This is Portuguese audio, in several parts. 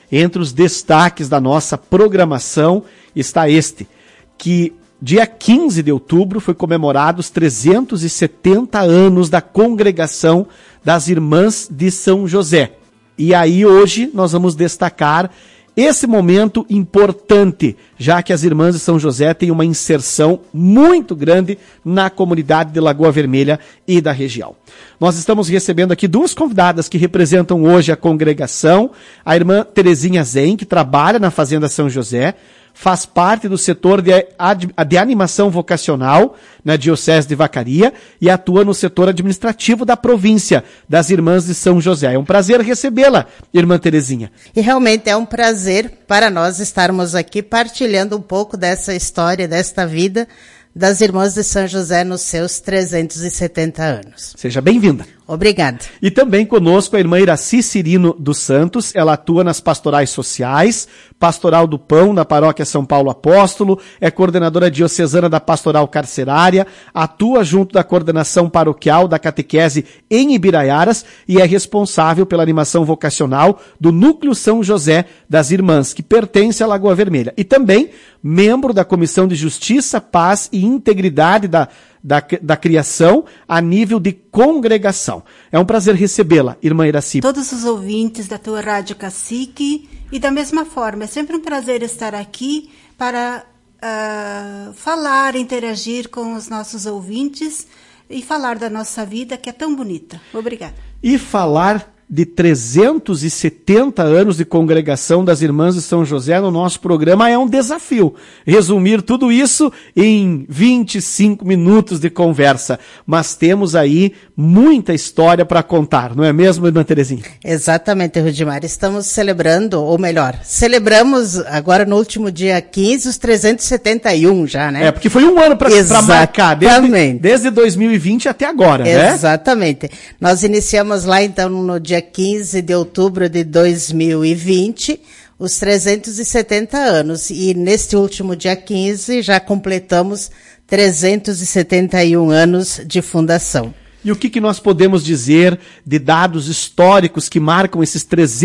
entre os destaques da nossa programação está que dia 15 de outubro foi comemorado os 370 anos da congregação das Irmãs de São José. E aí hoje nós vamos destacar esse momento importante, já que as Irmãs de São José têm uma inserção muito grande na comunidade de Lagoa Vermelha e da região. Nós estamos recebendo aqui duas convidadas que representam hoje a congregação, a irmã Terezinha Zen, que trabalha na Fazenda São José, faz parte do setor de animação vocacional na Diocese de Vacaria e atua no setor administrativo da província das Irmãs de São José. É um prazer recebê-la, irmã Terezinha. E realmente é um prazer para nós estarmos aqui partilhando um pouco dessa história, desta vida das Irmãs de São José nos seus 370 anos. Seja bem-vinda. Obrigada. E também conosco a irmã Iraci Cirino dos Santos, ela atua nas pastorais sociais, Pastoral do Pão, na Paróquia São Paulo Apóstolo, é coordenadora diocesana da Pastoral Carcerária, atua junto da coordenação paroquial da catequese em Ibiraiaras e é responsável pela animação vocacional do Núcleo São José das Irmãs, que pertence à Lagoa Vermelha. E também membro da Comissão de Justiça, Paz e Integridade da criação a nível de congregação. É um prazer recebê-la, irmã Iraci. Todos os ouvintes da tua Rádio Cacique, e da mesma forma, é sempre um prazer estar aqui para falar, interagir com os nossos ouvintes e falar da nossa vida, que é tão bonita. Obrigada. E falar de 370 anos de congregação das Irmãs de São José no nosso programa é um desafio. Resumir tudo isso em 25 minutos de conversa. Mas temos aí muita história para contar, não é mesmo, irmã Terezinha? Exatamente, Rudimar. Estamos celebrando, ou melhor, celebramos agora no último dia 15 os 371 já, né? É, porque foi um ano para marcar, desde 2020 até agora, né? Exatamente. Nós iniciamos lá então no dia 15 de outubro de 2020, os 370 anos. E neste último dia 15 já completamos 371 anos de fundação. E o que nós podemos dizer de dados históricos que marcam esses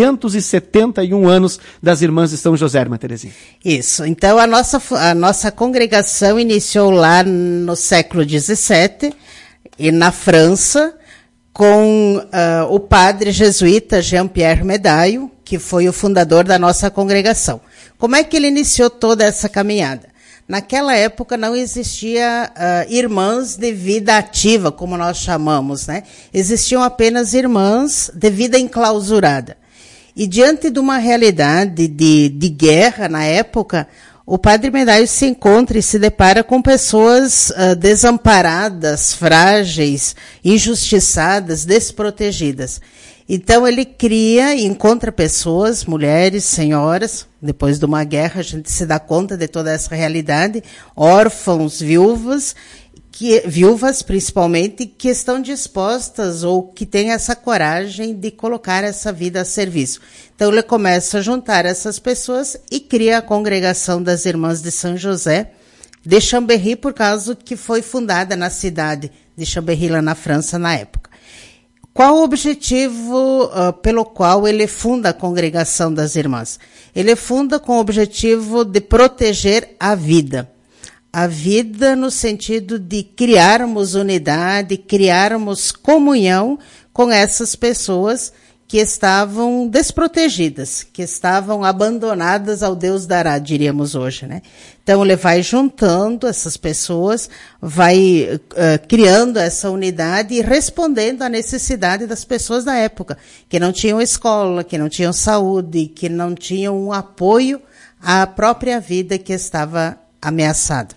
371 anos das Irmãs de São José, irmã Terezinha? Isso. Então, a nossa congregação iniciou lá no século XVII, e na França, com o padre jesuíta Jean-Pierre Medaille, que foi o fundador da nossa congregação. Como é que ele iniciou toda essa caminhada? Naquela época não existia irmãs de vida ativa, como nós chamamos, né? Existiam apenas irmãs de vida enclausurada. E diante de uma realidade de guerra na época, o padre Medaille se encontra e se depara com pessoas desamparadas, frágeis, injustiçadas, desprotegidas. Então ele cria e encontra pessoas, mulheres, senhoras, depois de uma guerra a gente se dá conta de toda essa realidade, órfãos, viúvas principalmente, que estão dispostas ou que têm essa coragem de colocar essa vida a serviço. Então ele começa a juntar essas pessoas e cria a congregação das Irmãs de São José de Chambéry, por causa que foi fundada na cidade de Chambéry, lá na França, na época. Qual o objetivo pelo qual ele funda a congregação das irmãs? Ele funda com o objetivo de proteger a vida. A vida no sentido de criarmos unidade, criarmos comunhão com essas pessoas que estavam desprotegidas, que estavam abandonadas ao Deus dará, diríamos hoje, né? Então ele vai juntando essas pessoas, vai criando essa unidade e respondendo à necessidade das pessoas da época, que não tinham escola, que não tinham saúde, que não tinham um apoio à própria vida que estava ameaçada.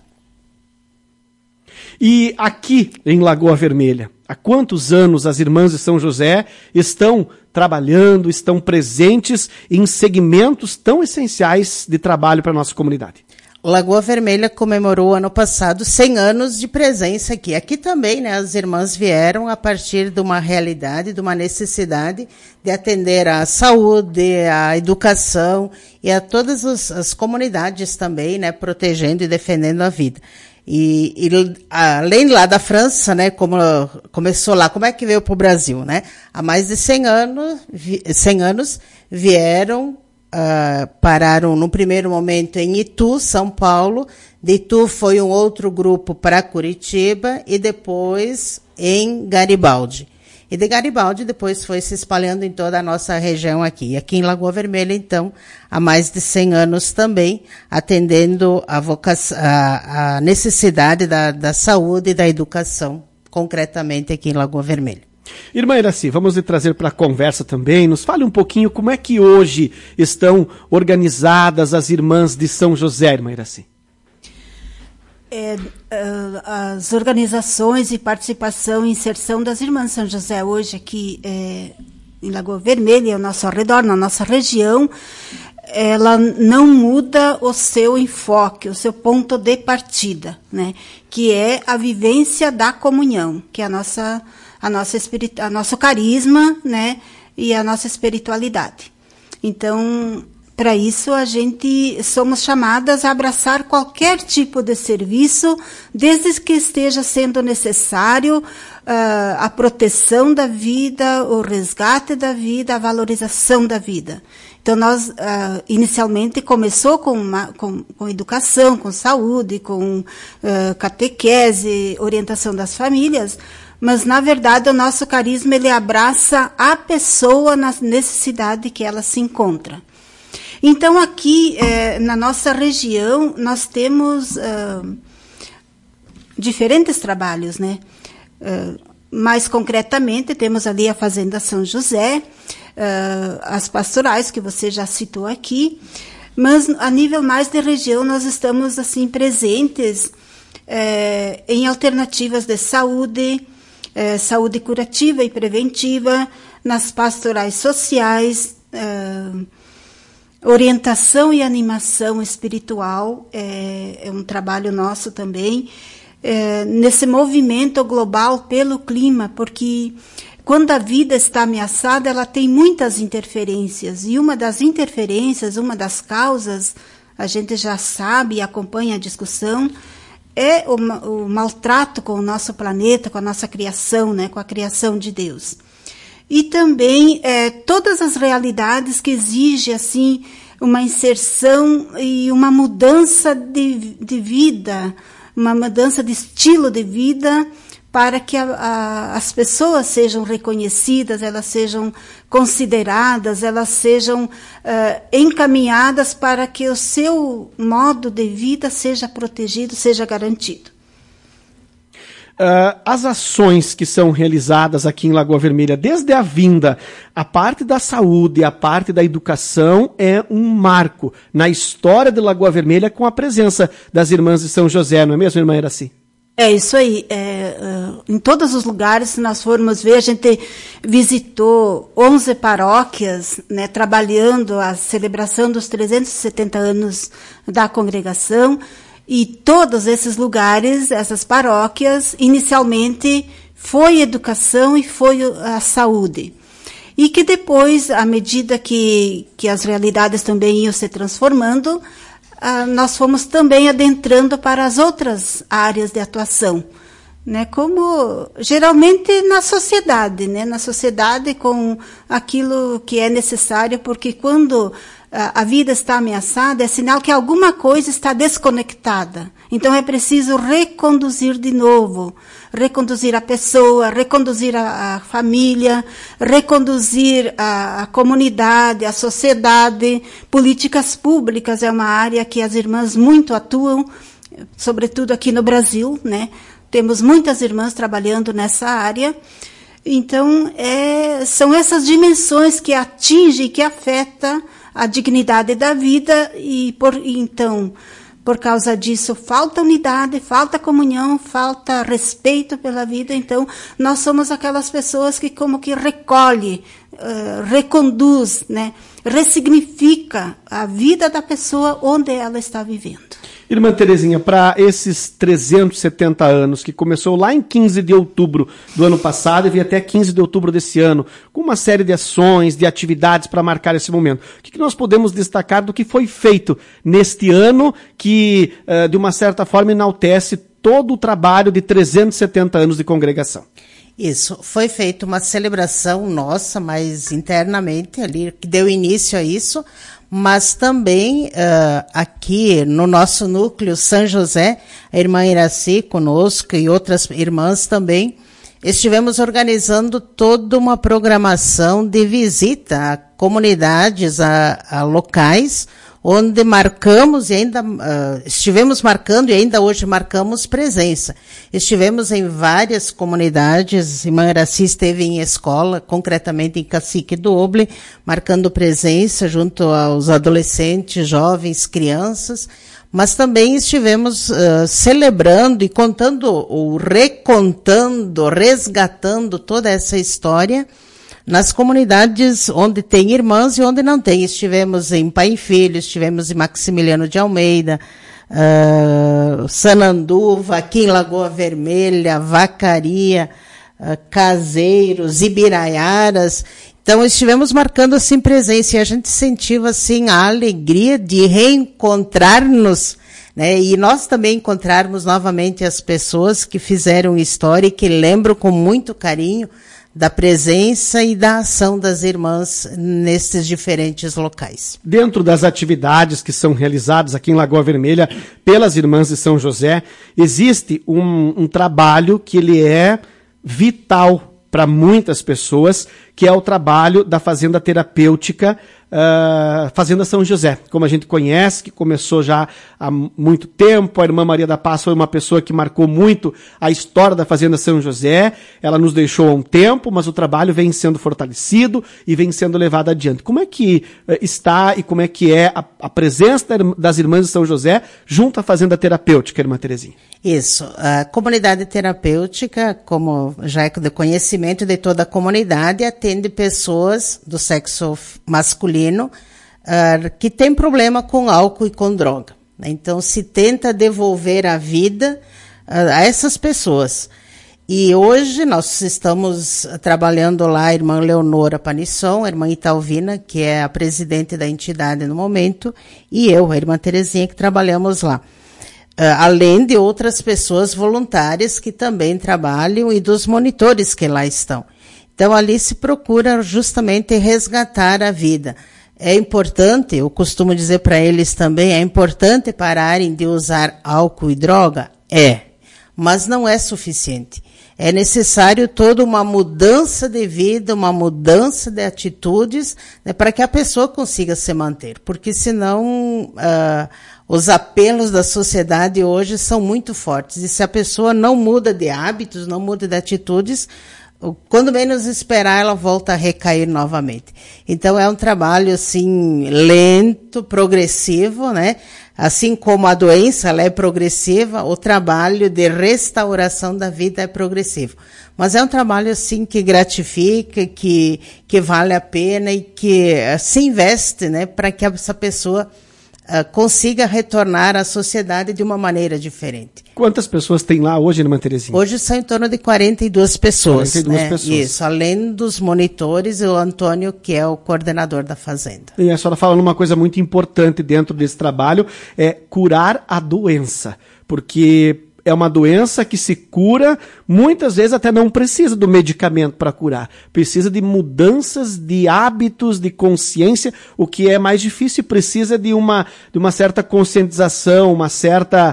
E aqui em Lagoa Vermelha, há quantos anos as Irmãs de São José estão trabalhando, estão presentes em segmentos tão essenciais de trabalho para a nossa comunidade? Lagoa Vermelha comemorou ano passado 100 anos de presença aqui. Aqui também, né, as irmãs vieram a partir de uma realidade, de uma necessidade de atender à saúde, à educação e a todas as comunidades também, né, protegendo e defendendo a vida. E além lá da França, né, como começou lá, como é que veio para o Brasil, né? Há mais de 100 anos vieram pararam no primeiro momento em Itu, São Paulo. De Itu foi um outro grupo para Curitiba e depois em Garibaldi. E de Garibaldi depois foi se espalhando em toda a nossa região aqui. E aqui em Lagoa Vermelha, então, há mais de 100 anos também, atendendo a necessidade da saúde e da educação, concretamente aqui em Lagoa Vermelha. Irmã Iraci, vamos lhe trazer para a conversa também. Nos fale um pouquinho como é que hoje estão organizadas as irmãs de São José, irmã Iraci. As organizações e participação e inserção das Irmãs São José hoje aqui em Lagoa Vermelha, ao nosso redor, na nossa região, ela não muda o seu enfoque, o seu ponto de partida, né? Que é a vivência da comunhão, que é nosso carisma, né? E a nossa espiritualidade. Então, para isso, a gente somos chamadas a abraçar qualquer tipo de serviço, desde que esteja sendo necessário a proteção da vida, o resgate da vida, a valorização da vida. Então, nós, inicialmente, começou com educação, com saúde, com catequese, orientação das famílias, mas, na verdade, o nosso carisma, ele abraça a pessoa na necessidade que ela se encontra. Então, aqui, na nossa região, nós temos diferentes trabalhos, né? Mais concretamente, temos ali a Fazenda São José, as pastorais, que você já citou aqui, mas, a nível mais de região, nós estamos, assim, presentes em alternativas de saúde, saúde curativa e preventiva, nas pastorais sociais, orientação e animação espiritual é um trabalho nosso também, nesse movimento global pelo clima, porque quando a vida está ameaçada, ela tem muitas interferências, e uma das interferências, uma das causas, a gente já sabe e acompanha a discussão, é o maltrato com o nosso planeta, com a nossa criação, né, com a criação de Deus. E também todas as realidades que exigem, assim, uma inserção e uma mudança de vida, uma mudança de estilo de vida, para que as pessoas sejam reconhecidas, elas sejam consideradas, elas sejam encaminhadas para que o seu modo de vida seja protegido, seja garantido. As ações que são realizadas aqui em Lagoa Vermelha, desde a vinda, a parte da saúde, a parte da educação é um marco na história de Lagoa Vermelha com a presença das Irmãs de São José, não é mesmo, irmã Iraci? É isso aí. Em todos os lugares, se nós formos ver, a gente visitou 11 paróquias, né, trabalhando a celebração dos 370 anos da congregação. E todos esses lugares, essas paróquias, inicialmente foi educação e foi a saúde. E que depois, à medida que as realidades também iam se transformando, nós fomos também adentrando para as outras áreas de atuação, né? Como geralmente na sociedade, né? Na sociedade com aquilo que é necessário, porque quando a vida está ameaçada, é sinal que alguma coisa está desconectada. Então é preciso reconduzir de novo, reconduzir a pessoa, reconduzir a família, reconduzir a comunidade, a sociedade. Políticas públicas é uma área que as irmãs muito atuam, sobretudo aqui no Brasil, né? Temos muitas irmãs trabalhando nessa área. Então, são essas dimensões que atingem, que afetam a dignidade da vida e, então, por causa disso, falta unidade, falta comunhão, falta respeito pela vida. Então, nós somos aquelas pessoas que como que recolhe, reconduz, né, ressignifica a vida da pessoa onde ela está vivendo. Irmã Terezinha, para esses 370 anos, que começou lá em 15 de outubro do ano passado e veio até 15 de outubro desse ano, com uma série de ações, de atividades para marcar esse momento, o que nós podemos destacar do que foi feito neste ano que, de uma certa forma, enaltece todo o trabalho de 370 anos de congregação? Isso, foi feita uma celebração nossa, mas internamente ali, que deu início a isso, mas também aqui no nosso núcleo São José, a irmã Iraci conosco e outras irmãs também, estivemos organizando toda uma programação de visita a comunidades, a locais, onde marcamos e ainda estivemos marcando e ainda hoje marcamos presença. Estivemos em várias comunidades, a irmã Iraci esteve em escola, concretamente em Cacique do Oble, marcando presença junto aos adolescentes, jovens, crianças, mas também estivemos celebrando e contando, ou recontando, resgatando toda essa história nas comunidades onde tem irmãs e onde não tem. Estivemos em Pai e Filho, estivemos em Maximiliano de Almeida, Sananduva, aqui em Lagoa Vermelha, Vacaria, Caseiros, Ibiraiaras. Então, estivemos marcando assim presença e a gente sentiu assim a alegria de reencontrar-nos, né? E nós também encontrarmos novamente as pessoas que fizeram história e que lembram com muito carinho da presença e da ação das irmãs nesses diferentes locais. Dentro das atividades que são realizadas aqui em Lagoa Vermelha pelas irmãs de São José, existe um trabalho que ele é vital para muitas pessoas, que é o trabalho da Fazenda Terapêutica, Fazenda São José, como a gente conhece, que começou já há muito tempo. A irmã Maria da Paz foi uma pessoa que marcou muito a história da Fazenda São José. Ela nos deixou há um tempo, mas o trabalho vem sendo fortalecido e vem sendo levado adiante. Como é que está e como é que é a presença das irmãs de São José junto à Fazenda Terapêutica, irmã Terezinha? Isso. A comunidade terapêutica, como já é de conhecimento de toda a comunidade, atende pessoas do sexo masculino que tem problema com álcool e com droga. Então, se tenta devolver a vida a essas pessoas. E hoje nós estamos trabalhando lá a irmã Leonora Panisson, a irmã Italvina, que é a presidente da entidade no momento, e eu, a irmã Terezinha, que trabalhamos lá. Além de outras pessoas voluntárias que também trabalham e dos monitores que lá estão. Então, ali se procura justamente resgatar a vida. É importante, eu costumo dizer para eles também, é importante pararem de usar álcool e droga? É, mas não é suficiente. É necessário toda uma mudança de vida, uma mudança de atitudes, né, para que a pessoa consiga se manter. Porque senão os apelos da sociedade hoje são muito fortes. E se a pessoa não muda de hábitos, não muda de atitudes, quando menos esperar, ela volta a recair novamente. Então, é um trabalho, assim, lento, progressivo, né? Assim como a doença, ela é progressiva, o trabalho de restauração da vida é progressivo. Mas é um trabalho, assim, que gratifica, que vale a pena e que se investe, né? Para que essa pessoa consiga retornar à sociedade de uma maneira diferente. Quantas pessoas tem lá hoje, irmã Terezinha? Hoje são em torno de 42 pessoas. 42 né? pessoas. Isso, além dos monitores e o Antônio, que é o coordenador da fazenda. E a senhora falando uma coisa muito importante dentro desse trabalho, é curar a doença. Porque é uma doença que se cura, muitas vezes até não precisa do medicamento para curar. Precisa de mudanças de hábitos, de consciência, o que é mais difícil, precisa de uma certa conscientização, uma certa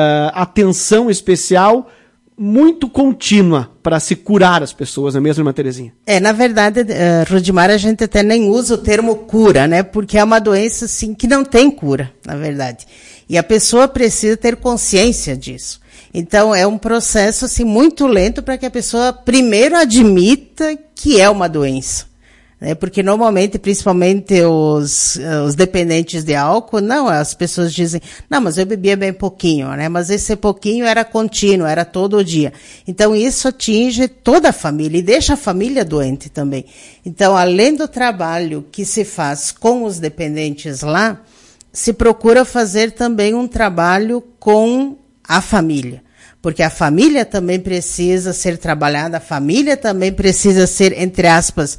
atenção especial, muito contínua para se curar as pessoas, não é mesmo, irmã Terezinha? Na verdade, Rudimar, a gente até nem usa o termo cura, né? Porque é uma doença, assim, que não tem cura, na verdade. E a pessoa precisa ter consciência disso. Então, é um processo, assim, muito lento para que a pessoa primeiro admita que é uma doença. Né? Porque normalmente, principalmente os dependentes de álcool, não, as pessoas dizem, não, mas eu bebia bem pouquinho, né? Mas esse pouquinho era contínuo, era todo dia. Então, isso atinge toda a família e deixa a família doente também. Então, além do trabalho que se faz com os dependentes lá, se procura fazer também um trabalho com a família, porque a família também precisa ser trabalhada, a família também precisa ser, entre aspas,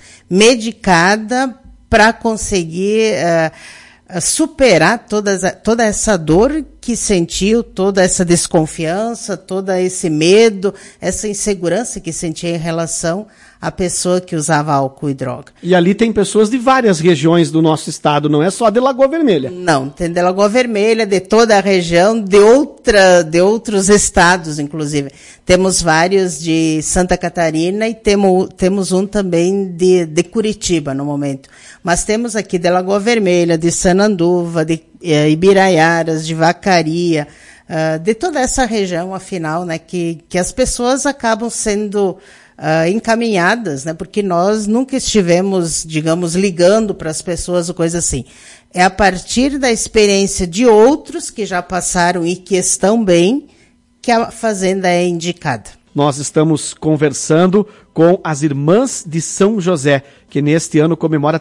medicada para conseguir superar toda essa dor que sentiu toda essa desconfiança, todo esse medo, essa insegurança que sentia em relação à pessoa que usava álcool e droga. E ali tem pessoas de várias regiões do nosso estado, não é só de Lagoa Vermelha. Não, tem de Lagoa Vermelha, de toda a região, de outros estados, inclusive. Temos vários de Santa Catarina e temos um também de Curitiba, no momento. Mas temos aqui de Lagoa Vermelha, de Sananduva, de Ibiraiaras, de Vacaria, de toda essa região, afinal, né, que as pessoas acabam sendo encaminhadas, né, porque nós nunca estivemos, digamos, ligando para as pessoas ou coisa assim. É a partir da experiência de outros que já passaram e que estão bem, que a fazenda é indicada. Nós estamos conversando com as Irmãs de São José, que neste ano comemora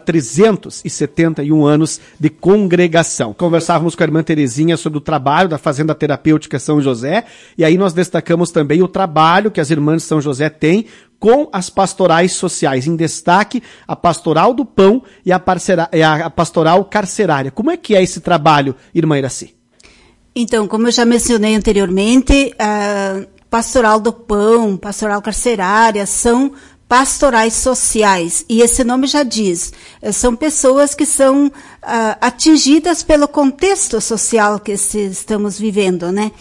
371 anos de congregação. Conversávamos com a irmã Terezinha sobre o trabalho da Fazenda Terapêutica São José, e aí nós destacamos também o trabalho que as Irmãs de São José têm com as pastorais sociais. Em destaque, a Pastoral do Pão e a Pastoral Carcerária. Como é que é esse trabalho, irmã Iraci? Então, como eu já mencionei anteriormente, Pastoral do Pão, Pastoral Carcerária, são pastorais sociais. E esse nome já diz, são pessoas que são atingidas pelo contexto social que estamos vivendo, né?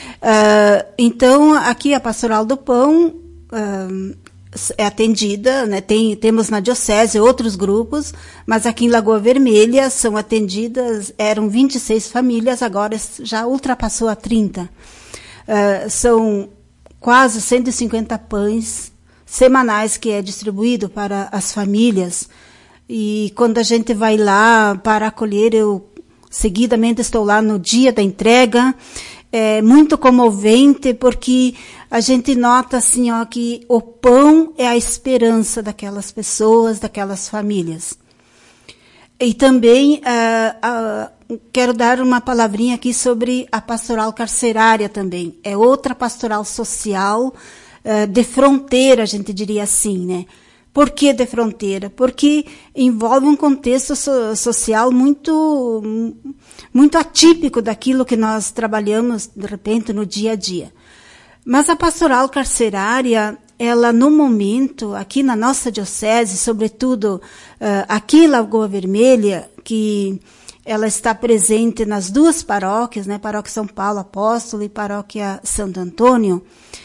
Então, aqui a Pastoral do Pão é atendida, né? Temos na diocese outros grupos, mas aqui em Lagoa Vermelha são atendidas, eram 26 famílias, agora já ultrapassou a 30. São quase 150 pães semanais que é distribuído para as famílias. E quando a gente vai lá para acolher, eu seguidamente estou lá no dia da entrega. É muito comovente porque a gente nota assim, que o pão é a esperança daquelas pessoas, daquelas famílias. E também quero dar uma palavrinha aqui sobre a pastoral carcerária também. É outra pastoral social de fronteira, a gente diria assim, né? Por que de fronteira? Porque envolve um contexto social muito atípico daquilo que nós trabalhamos, de repente, no dia a dia. Mas a pastoral carcerária, ela, no momento, aqui na nossa diocese, sobretudo aqui em Lagoa Vermelha, que ela está presente nas duas paróquias, né, Paróquia São Paulo Apóstolo e Paróquia Santo Antônio,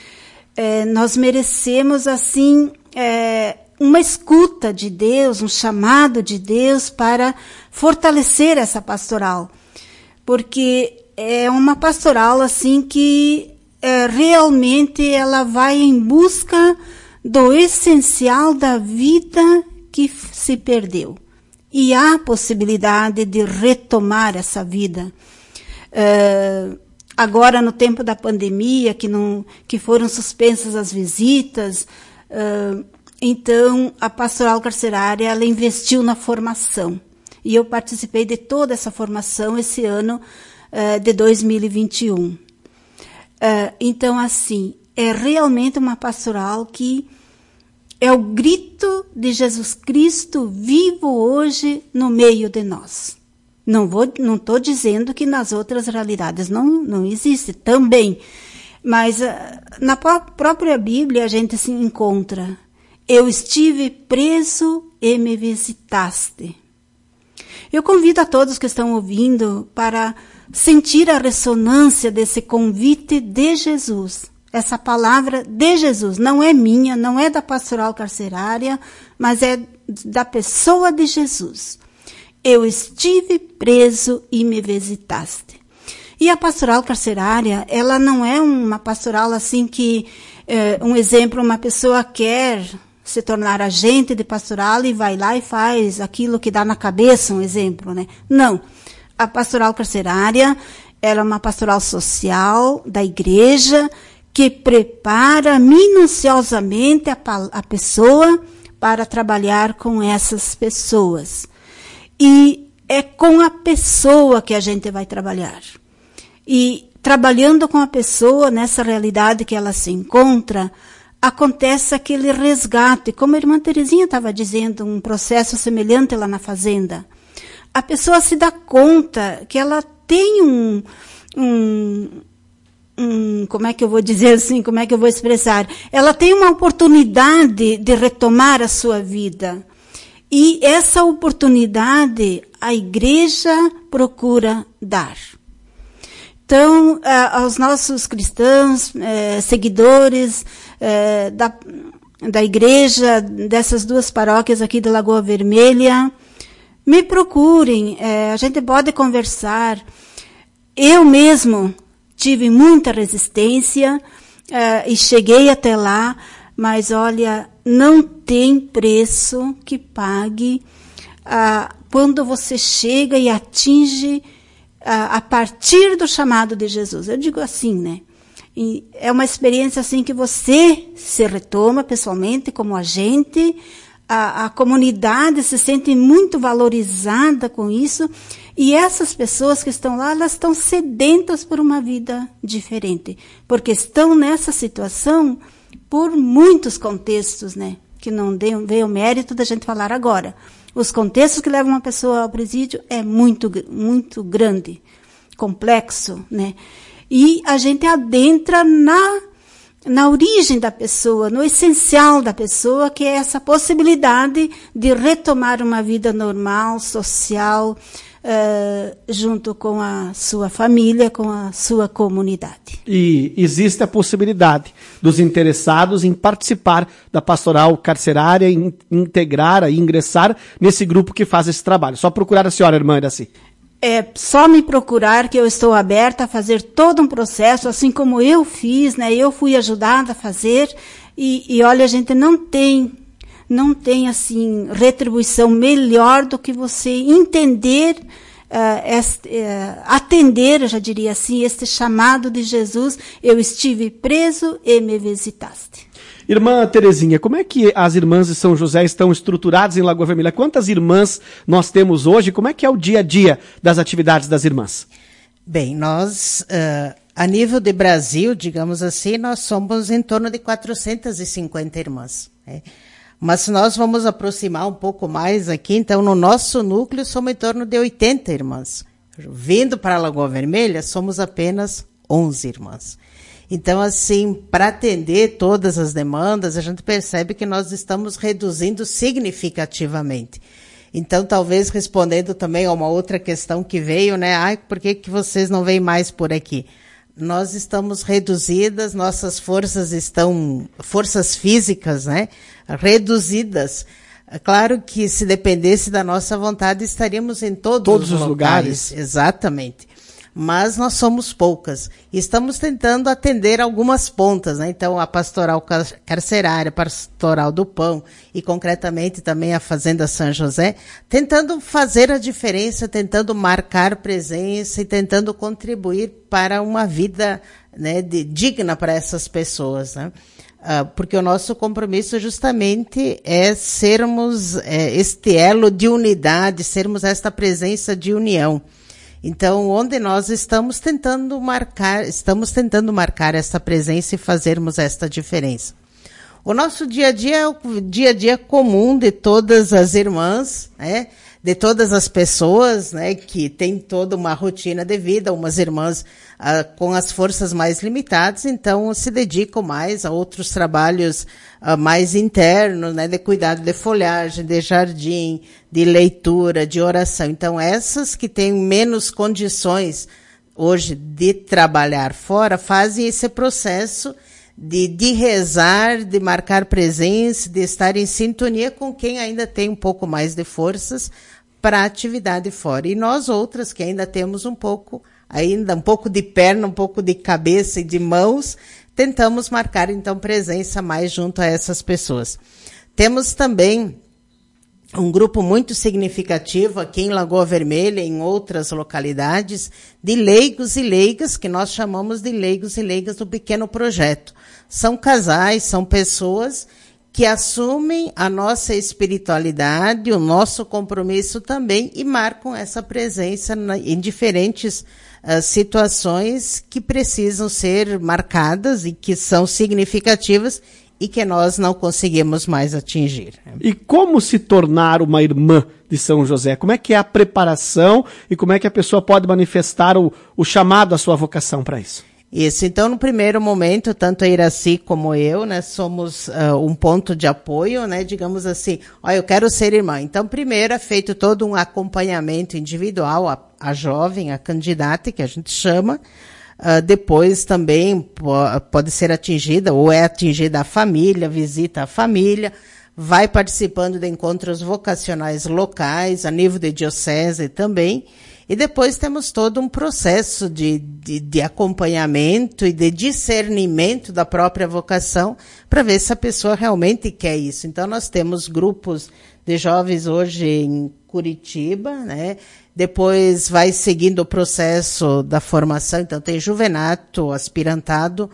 nós merecemos, assim, uma escuta de Deus, um chamado de Deus para fortalecer essa pastoral. Porque é uma pastoral, assim, que realmente ela vai em busca do essencial da vida que se perdeu. E há possibilidade de retomar essa vida. Agora, no tempo da pandemia, que foram suspensas as visitas, então a pastoral carcerária ela investiu na formação. E eu participei de toda essa formação esse ano de 2021. Então, assim, é realmente uma pastoral que é o grito de Jesus Cristo vivo hoje no meio de nós. Não estou dizendo que nas outras realidades não existe também, mas na própria Bíblia a gente se encontra. Eu estive preso e me visitaste. Eu convido a todos que estão ouvindo para sentir a ressonância desse convite de Jesus. Essa palavra de Jesus não é minha, não é da pastoral carcerária, mas é da pessoa de Jesus. Eu estive preso e me visitaste. E a pastoral carcerária, ela não é uma pastoral assim que, um exemplo, uma pessoa quer se tornar agente de pastoral e vai lá e faz aquilo que dá na cabeça, um exemplo, né? Não. A pastoral carcerária, ela é uma pastoral social da igreja que prepara minuciosamente a pessoa para trabalhar com essas pessoas. E é com a pessoa que a gente vai trabalhar. E trabalhando com a pessoa, nessa realidade que ela se encontra, acontece aquele resgate, como a irmã Terezinha estava dizendo, um processo semelhante lá na fazenda. A pessoa se dá conta que ela tem como é que eu vou dizer assim, como é que eu vou expressar? Ela tem uma oportunidade de retomar a sua vida. E essa oportunidade a igreja procura dar. Então, aos nossos cristãos, seguidores da igreja, dessas duas paróquias aqui de Lagoa Vermelha, me procurem, a gente pode conversar. Eu mesmo tive muita resistência e cheguei até lá, mas olha, não tem preço que pague quando você chega e atinge a partir do chamado de Jesus. Eu digo assim, né? E é uma experiência assim que você se retoma pessoalmente como agente, a comunidade se sente muito valorizada com isso, e essas pessoas que estão lá, elas estão sedentas por uma vida diferente, porque estão nessa situação por muitos contextos, né? Que não veio o mérito da gente falar agora. Os contextos que levam uma pessoa ao presídio é muito, muito grande, complexo, né? E a gente adentra na origem da pessoa, no essencial da pessoa, que é essa possibilidade de retomar uma vida normal, social, junto com a sua família, com a sua comunidade. E existe a possibilidade dos interessados em participar da pastoral carcerária, em integrar, ingressar nesse grupo que faz esse trabalho. Só procurar a senhora, irmã Iraci. É só me procurar, que eu estou aberta a fazer todo um processo, assim como eu fiz, né? Eu fui ajudada a fazer, e olha, a gente não tem assim retribuição melhor do que você entender, atender, eu já diria assim, este chamado de Jesus. Eu estive preso e me visitaste. Irmã Terezinha, como é que as irmãs de São José estão estruturadas em Lagoa Vermelha? Quantas irmãs nós temos hoje? Como é que é o dia a dia das atividades das irmãs? Bem, nós, a nível de Brasil, digamos assim, nós somos em torno de 450 irmãs, né? Mas se nós vamos aproximar um pouco mais aqui, então no nosso núcleo somos em torno de 80 irmãs. Vindo para a Lagoa Vermelha, somos apenas 11 irmãs. Então, assim, para atender todas as demandas, a gente percebe que nós estamos reduzindo significativamente. Então, talvez respondendo também a uma outra questão que veio, né? Ai, por que vocês não vêm mais por aqui? Nós estamos reduzidas, nossas forças físicas, né? Reduzidas. Claro que se dependesse da nossa vontade, estaríamos em todos os lugares. Exatamente. Mas nós somos poucas. Estamos tentando atender algumas pontas, né? Então, a pastoral carcerária, a pastoral do pão e, concretamente, também a Fazenda São José, tentando fazer a diferença, tentando marcar presença e tentando contribuir para uma vida, né, digna para essas pessoas, né? Porque o nosso compromisso justamente é sermos este elo de unidade, sermos esta presença de união. Então, onde nós estamos tentando marcar essa presença e fazermos esta diferença. O nosso dia a dia é o dia a dia comum de todas as irmãs, né? De todas as pessoas, né? Que tem toda uma rotina de vida, umas irmãs com as forças mais limitadas, então se dedicam mais a outros trabalhos mais internos, né? De cuidado de folhagem, de jardim, de leitura, de oração. Então, essas que têm menos condições hoje de trabalhar fora, fazem esse processo de rezar, de marcar presença, de estar em sintonia com quem ainda tem um pouco mais de forças para a atividade fora. E nós outras que ainda temos um pouco de perna, um pouco de cabeça e de mãos, tentamos marcar então presença mais junto a essas pessoas. Temos também um grupo muito significativo aqui em Lagoa Vermelha, em outras localidades, de leigos e leigas, que nós chamamos de leigos e leigas do pequeno projeto. São casais, são pessoas que assumem a nossa espiritualidade, o nosso compromisso também, e marcam essa presença em diferentes situações que precisam ser marcadas e que são significativas e que nós não conseguimos mais atingir. E como se tornar uma irmã de São José? Como é que é a preparação e como é que a pessoa pode manifestar o chamado à sua vocação para isso? Isso, então no primeiro momento, tanto a Iraci como eu, né, somos um ponto de apoio, né, digamos assim, eu quero ser irmã. Então primeiro é feito todo um acompanhamento individual, a jovem, a candidata, que a gente chama. Depois também pode ser atingida, ou é atingida a família, visita a família, vai participando de encontros vocacionais locais, a nível de diocese também. E depois temos todo um processo de acompanhamento e de discernimento da própria vocação para ver se a pessoa realmente quer isso. Então nós temos grupos de jovens hoje em Curitiba, né? Depois vai seguindo o processo da formação, então tem juvenato, aspirantado,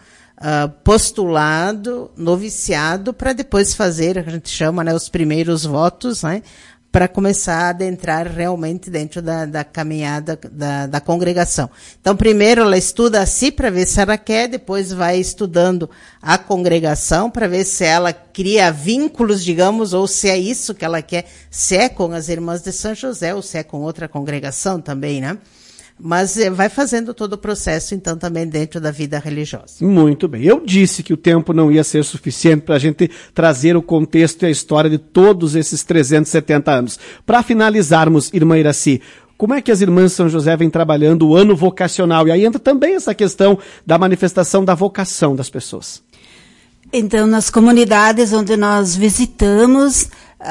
postulado, noviciado, para depois fazer, a gente chama, né, os primeiros votos, né? Para começar a adentrar realmente dentro da caminhada da congregação. Então, primeiro ela estuda a si para ver se ela quer, depois vai estudando a congregação para ver se ela cria vínculos, digamos, ou se é isso que ela quer, se é com as Irmãs de São José ou se é com outra congregação também, né? Mas vai fazendo todo o processo, então, também dentro da vida religiosa. Muito bem. Eu disse que o tempo não ia ser suficiente para a gente trazer o contexto e a história de todos esses 370 anos. Para finalizarmos, irmã Iraci, como é que as Irmãs São José vêm trabalhando o ano vocacional? E aí entra também essa questão da manifestação da vocação das pessoas. Então, nas comunidades onde nós visitamos,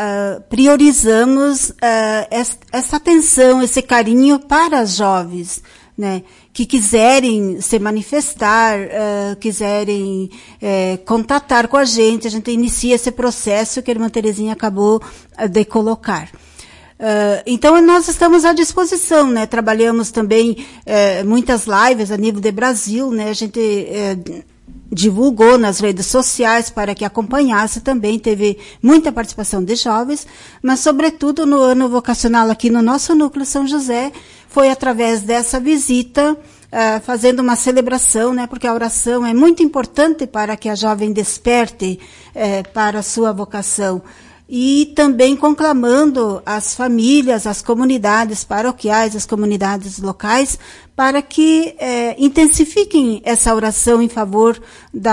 priorizamos essa atenção, esse carinho para as jovens, né, que quiserem se manifestar, quiserem contatar com a gente inicia esse processo que a irmã Terezinha acabou de colocar. Então nós estamos à disposição, né, trabalhamos também muitas lives a nível de Brasil, né, a gente divulgou nas redes sociais para que acompanhasse também, teve muita participação de jovens, mas sobretudo no ano vocacional aqui no nosso núcleo São José, foi através dessa visita, fazendo uma celebração, né, porque a oração é muito importante para que a jovem desperte para a sua vocação. E também conclamando as famílias, as comunidades paroquiais, as comunidades locais, para que intensifiquem essa oração em favor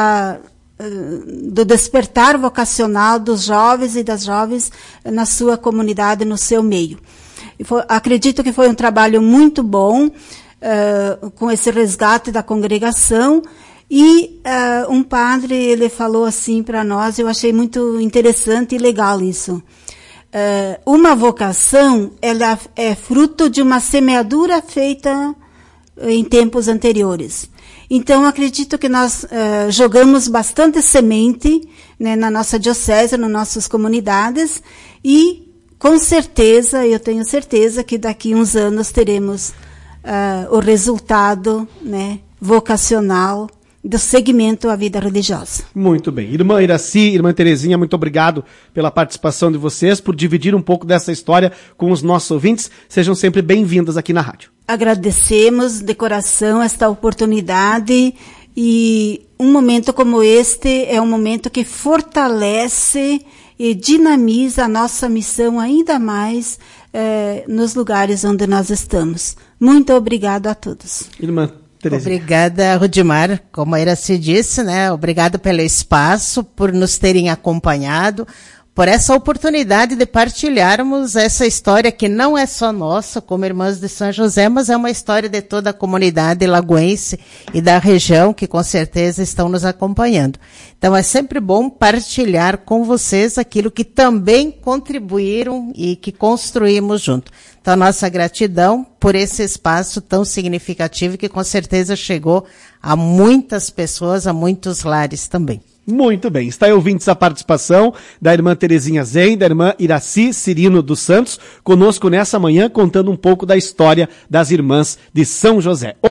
do despertar vocacional dos jovens e das jovens na sua comunidade, no seu meio. Acredito que foi um trabalho muito bom, com esse resgate da congregação. E um padre, ele falou assim para nós, eu achei muito interessante e legal isso. Uma vocação, ela é fruto de uma semeadura feita em tempos anteriores. Então, acredito que nós jogamos bastante semente, né, na nossa diocese, nas nossas comunidades, e com certeza, eu tenho certeza que daqui uns anos teremos o resultado, né, vocacional do segmento à vida religiosa. Muito bem. Irmã Iraci, irmã Terezinha, muito obrigado pela participação de vocês, por dividir um pouco dessa história com os nossos ouvintes. Sejam sempre bem-vindas aqui na rádio. Agradecemos de coração esta oportunidade e um momento como este é um momento que fortalece e dinamiza a nossa missão ainda mais nos lugares onde nós estamos. Muito obrigado a todos. Irmã Terezinha. Obrigada, Rudimar. Como a Iraci disse, né? Obrigado pelo espaço, por nos terem acompanhado, por essa oportunidade de partilharmos essa história que não é só nossa, como Irmãs de São José, mas é uma história de toda a comunidade lagoense e da região que com certeza estão nos acompanhando. Então é sempre bom partilhar com vocês aquilo que também contribuíram e que construímos junto. Então, nossa gratidão por esse espaço tão significativo que com certeza chegou a muitas pessoas, a muitos lares também. Muito bem. Está aí ouvintes a participação da irmã Terezinha Zen, da irmã Iraci Cirino dos Santos, conosco nessa manhã, contando um pouco da história das Irmãs de São José.